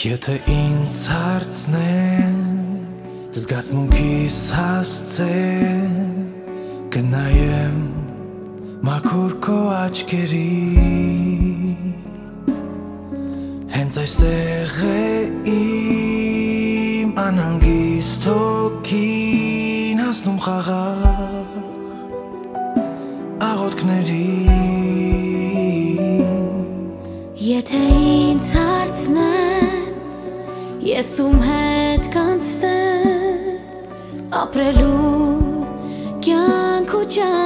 Եթե ինձ հարցնեն, զգացմունքիս հասցեն, կնայեմ մաքուր քո աչքերին, հենց այստեղ է իմ անհանգիստ հոգին հասնում խաղաղ աղոթքներին։ Եթե ինձ հարցնեն, ես ում հետ կանցնեմ ապրելու կյանք ու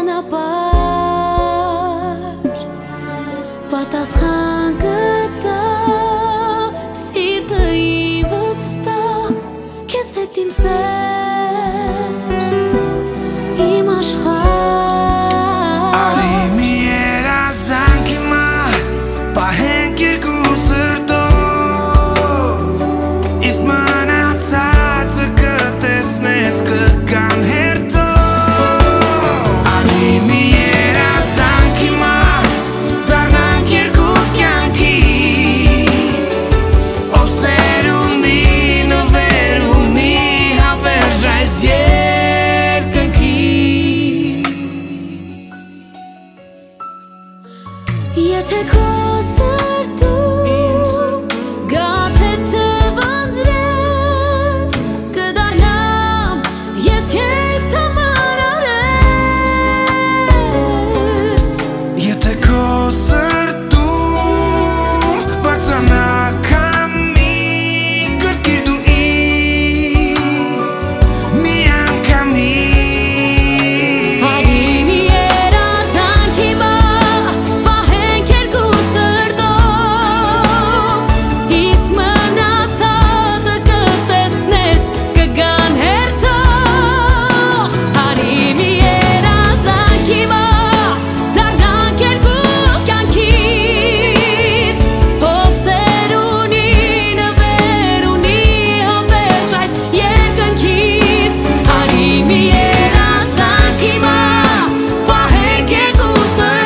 ճանապարհ, պատասխան կտա սիրտը իմ վստահ, քեզ հետ իմ սեր, իմ աշխարհ։ Արի մի երազանք հիմա, պահենք երկու սրտով, իսկ մնացածը կտեսնես կգան հերթով։ Արի մի երազանք հիմա, դառնանք երկու կյանքից, ով սեր ունի, նվեր ունի, հավերժ այս երկնքից։ Եթե քո սրտում գաթեթը վանձրեց, կդառնամ ես քեզ համար արև։ Եթե քո սրտում բարձրանա քամի, կրկիր դու ինձ մի անգամից։ Արի մի երազանք հիմա, պահենք երկու սրտով, իսկ մնացածը կտեսնես կգան հերթով։ Արի մի երազանք հիմա, դառնանք երկու կյանքից, ով սեր ունի, նվեր ունի, հավերժ այս երկնքից։ Արի մի երազանք հիմա, պահենք երկու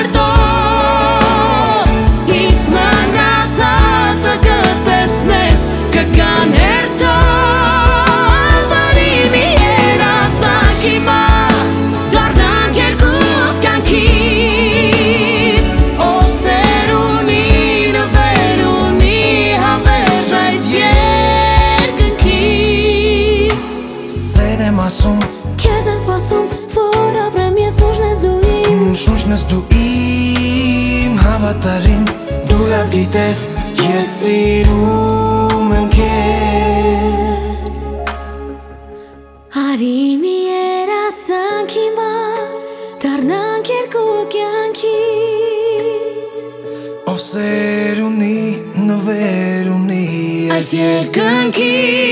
սրտով, իսկ մնացածը կտեսնես կգան հերթով։ Արի մի երազանք հիմա, դառնանք երկու կյանքից, ով սեր ունի, նվեր ունի, հավերժ այս երկնքից։ Սեն եմ ասում, Քեզ եմ սպասում, որ ապրեմ ես, շունչն ես դու իմ, շունչն ես դու իմ հավատարիմ, դու լավ գիտես, ես սիրում եմ քեզ։ Արի մի երազանք հիմա, դառնանք երկու կյանքից, Ով սեր ունի, նվեր ունի այս երկնքից։